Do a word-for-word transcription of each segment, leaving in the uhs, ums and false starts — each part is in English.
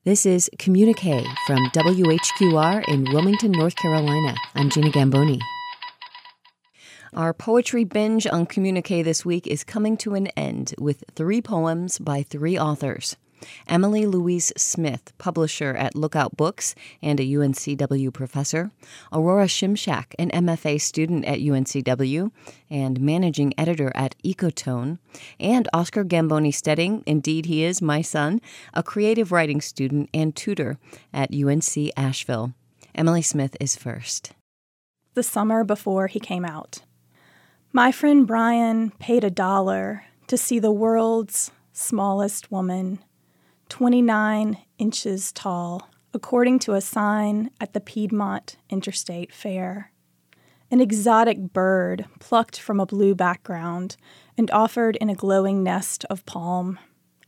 This is Communique from W H Q R in Wilmington, North Carolina. I'm Gina Gamboni. Our poetry binge on Communique this week is coming to an end with three poems by three authors. Emily Louise Smith, publisher at Lookout Books and a U N C W professor, Aurora Shimshak, an M F A student at U N C W and managing editor at Ecotone, and Oscar Gamboni Stedding, indeed he is my son, a creative writing student and tutor at U N C Asheville. Emily Smith is first. The summer before he came out. My friend Brian paid a dollar to see the world's smallest woman, twenty-nine inches tall, according to a sign at the Piedmont Interstate Fair. An exotic bird plucked from a blue background and offered in a glowing nest of palm.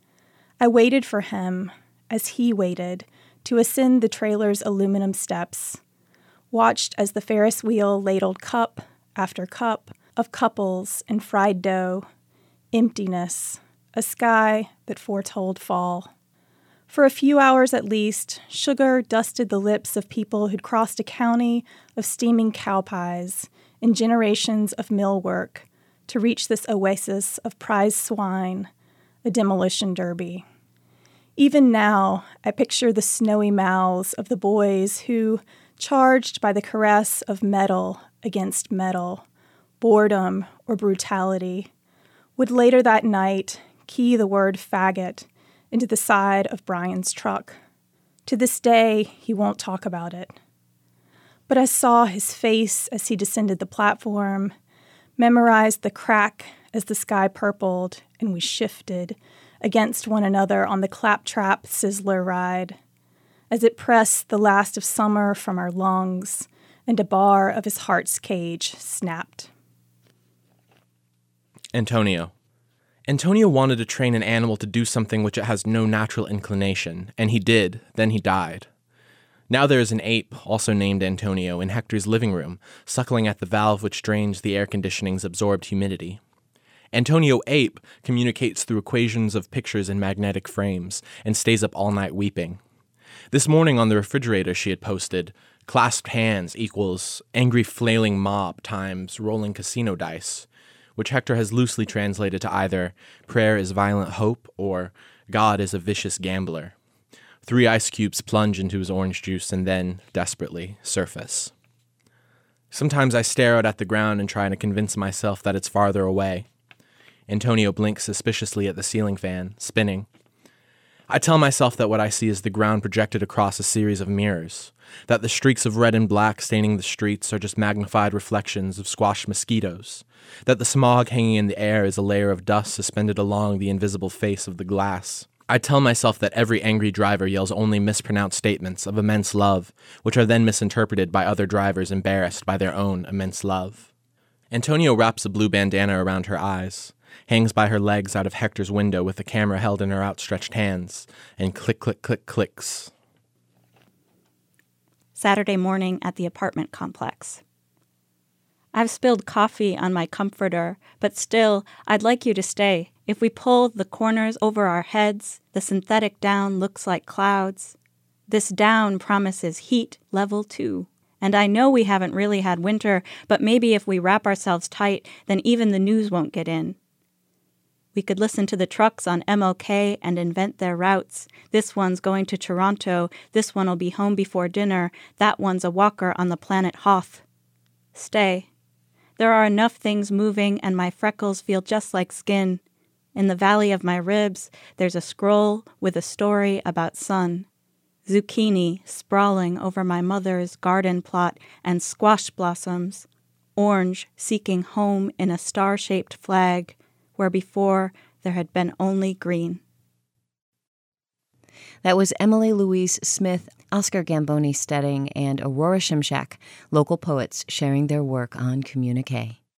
I waited for him, as he waited, to ascend the trailer's aluminum steps, watched as the Ferris wheel ladled cup after cup of couples and fried dough, emptiness, a sky that foretold fall. For a few hours at least, sugar dusted the lips of people who'd crossed a county of steaming cow pies and generations of mill work to reach this oasis of prize swine, a demolition derby. Even now, I picture the snowy mouths of the boys who, charged by the caress of metal against metal, boredom or brutality, would later that night key the word faggot into the side of Brian's truck. To this day, he won't talk about it. But I saw his face as he descended the platform, memorized the crack as the sky purpled and we shifted against one another on the claptrap sizzler ride, as it pressed the last of summer from our lungs and a bar of his heart's cage snapped. Antonio. Antonio wanted to train an animal to do something which it has no natural inclination, and he did, then he died. Now there is an ape, also named Antonio, in Hector's living room, suckling at the valve which drains the air conditioning's absorbed humidity. Antonio Ape communicates through equations of pictures in magnetic frames, and stays up all night weeping. This morning on the refrigerator she had posted, clasped hands equals angry flailing mob times rolling casino dice, which Hector has loosely translated to either prayer is violent hope or God is a vicious gambler. Three ice cubes plunge into his orange juice and then, desperately, surface. Sometimes I stare out at the ground and try to convince myself that it's farther away. Antonio blinks suspiciously at the ceiling fan, spinning. I tell myself that what I see is the ground projected across a series of mirrors, that the streaks of red and black staining the streets are just magnified reflections of squashed mosquitoes, that the smog hanging in the air is a layer of dust suspended along the invisible face of the glass. I tell myself that every angry driver yells only mispronounced statements of immense love, which are then misinterpreted by other drivers embarrassed by their own immense love. Antonio wraps a blue bandana around her eyes, hangs by her legs out of Hector's window with the camera held in her outstretched hands, and click, click, click, clicks. Saturday morning at the apartment complex. I've spilled coffee on my comforter, but still, I'd like you to stay. If we pull the corners over our heads, the synthetic down looks like clouds. This down promises heat level two. And I know we haven't really had winter, but maybe if we wrap ourselves tight, then even the news won't get in. We could listen to the trucks on M L K and invent their routes. This one's going to Toronto. This one'll be home before dinner. That one's a walker on the planet Hoth. Stay. There are enough things moving, and my freckles feel just like skin. In the valley of my ribs, there's a scroll with a story about sun. Zucchini sprawling over my mother's garden plot and squash blossoms. Orange seeking home in a star-shaped flag, where before there had been only green. That was Emily Louise Smith, Oscar Gamboni Stedding, and Aurora Shimshak, local poets sharing their work on Communique.